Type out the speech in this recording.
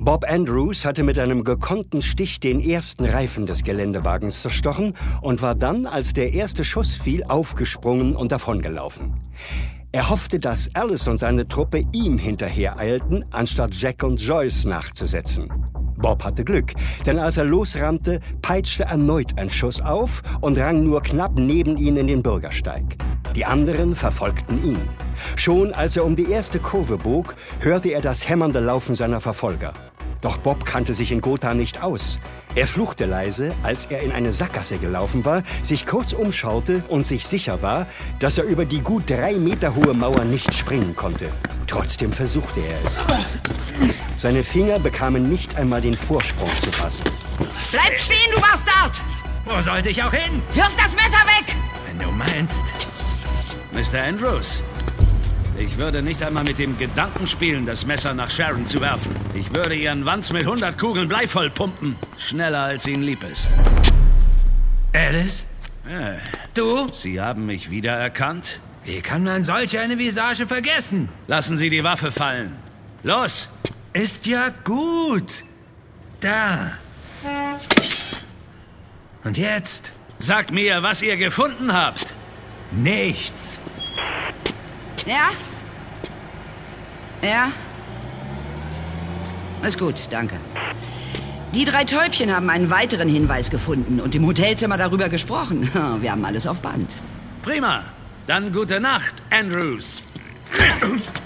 Bob Andrews hatte mit einem gekonnten Stich den ersten Reifen des Geländewagens zerstochen und war dann, als der erste Schuss fiel, aufgesprungen und davongelaufen. Er hoffte, dass Alice und seine Truppe ihm hinterhereilten, anstatt Jack und Joyce nachzusetzen. Bob hatte Glück, denn als er losrannte, peitschte erneut ein Schuss auf und rang nur knapp neben ihn in den Bürgersteig. Die anderen verfolgten ihn. Schon als er um die erste Kurve bog, hörte er das hämmernde Laufen seiner Verfolger. Doch Bob kannte sich in Gotha nicht aus. Er fluchte leise, als er in eine Sackgasse gelaufen war, sich kurz umschaute und sich sicher war, dass er über die gut 3 Meter hohe Mauer nicht springen konnte. Trotzdem versuchte er es. Seine Finger bekamen nicht einmal den Vorsprung zu fassen. Bleib stehen, du Bastard! Wo sollte ich auch hin? Wirf das Messer weg! Wenn du meinst. Mr. Andrews, ich würde nicht einmal mit dem Gedanken spielen, das Messer nach Sharon zu werfen. Ich würde ihren Wanz mit 100 Kugeln Blei voll pumpen. Schneller, als ihnen lieb ist. Alice? Du? Sie haben mich wiedererkannt? Wie kann man solch eine Visage vergessen? Lassen Sie die Waffe fallen. Los! Ist ja gut. Da. Und jetzt? Sagt mir, was ihr gefunden habt. Nichts. Ja? Ja? Ist gut, danke. Die 3 Täubchen haben einen weiteren Hinweis gefunden und im Hotelzimmer darüber gesprochen. Wir haben alles auf Band. Prima. Dann gute Nacht, Andrews.